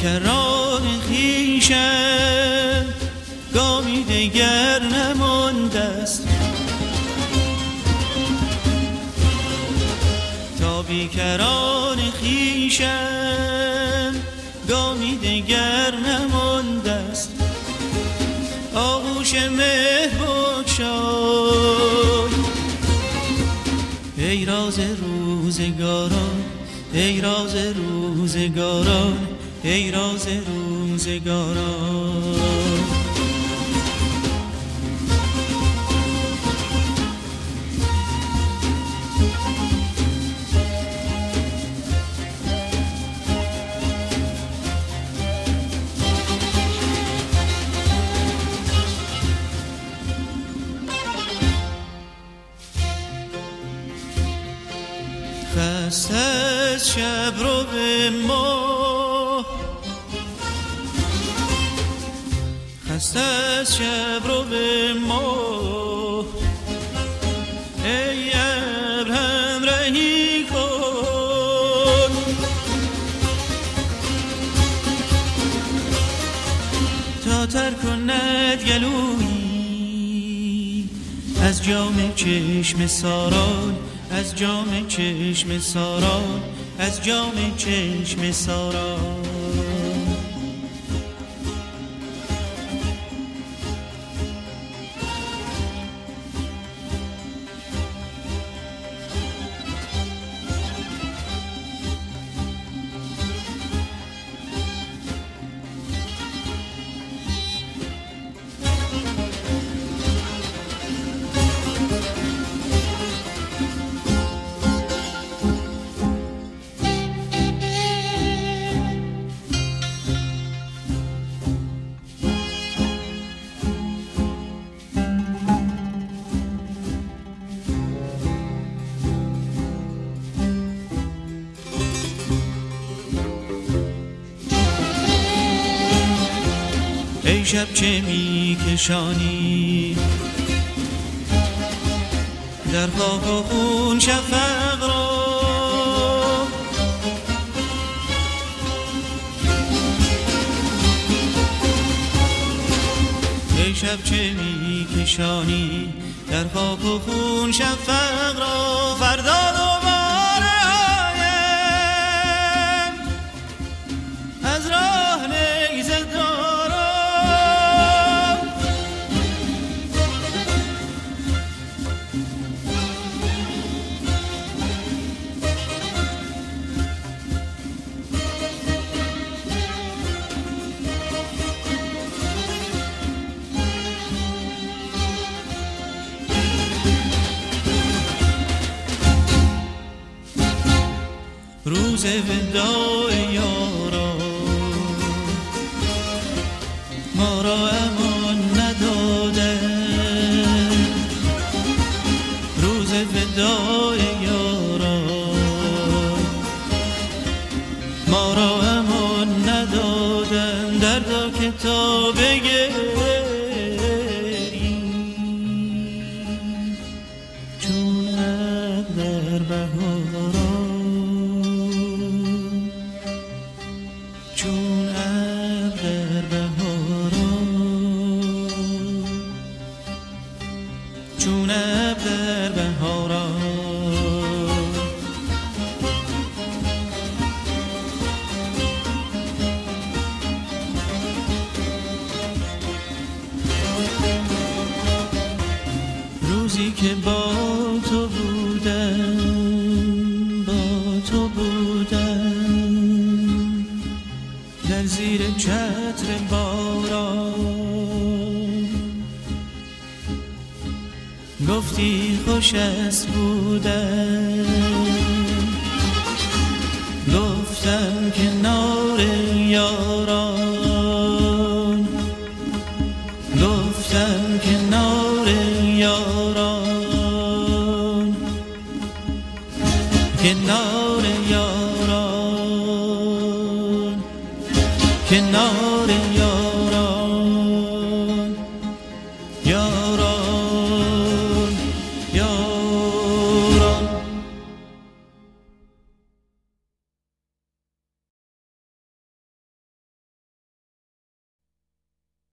بیکران خویشم گامی دیگر نمانده است، تا بیکران خویشم گامی دیگر نمانده است. آغوش مهر بگشای ای راز روزگاران، ای راز روزگاران، ای راز روزگاران. خسته از شب رو به ما، خسته از شب رو به ما، ای ابر همراهی کن. تا تر کند گلویی از جام چشم ساران، از جام چشم ساران، از جام چشم ساران. ای شب چه می کشانی در خاک و خون شفق را، ای شب چه می کشانی در خاک و خون شفق را. فردا دوباره آیم از راه نیزه روز وداع یارا ما را امان نداده، روز وداع یارا ما را امان ندادن. دردا که تا بگریم چون در بهاران، چون ابر در بهاران، چون ابر در بهاران. روزی که با تو بودم، با تو بودم در زیر چتر باران، گفتی خوش است بودم، گفتم کنار یاران، گفتم کنار یاران، کنار یاران، کنار یاران، یاران.